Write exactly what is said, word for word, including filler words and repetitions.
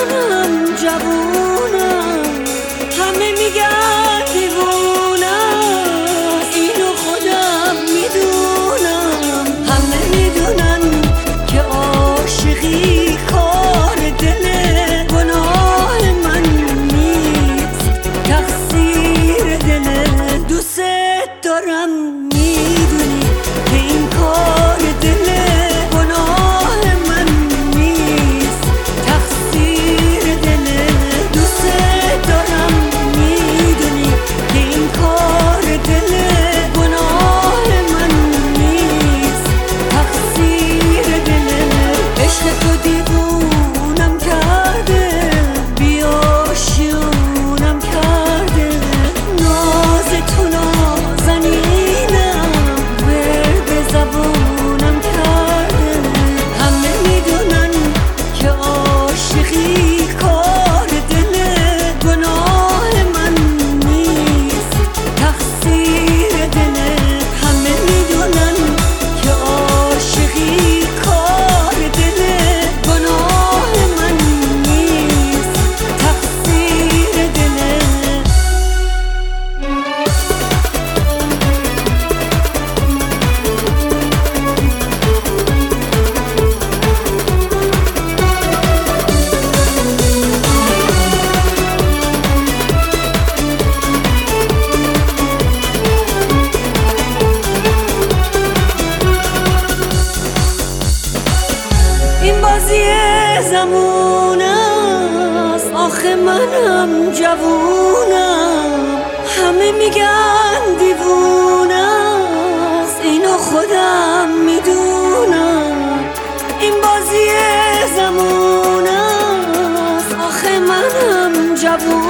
منم جوونم، همه میگن دیوونم، اینو خودم میدونم. همه میدونن که عاشقی کار دله، گناه من نیست تقصیر دله. دوست دارم میدونی که این کار دله، گناه من نیست تقصیر دله. دوست دارم میدونی که این کار دله، گناه من نیست تقصیر دله. عشق تو دیوونم کرده، بیاشیونم کرده، ناز تو نازنینم ورد زبونم کرده. همه میدونن که عاشقی کار دله، گناه من نیست تقصیر دله. همه میدونن که عاشقی کار دله، گناه من نیست تقصیر دله. این بازی زمون است، آخه منم جوونم، همه میگن دیوونه است، اینو خودم میدونم. این بازی زمون است، آخه منم جوونم.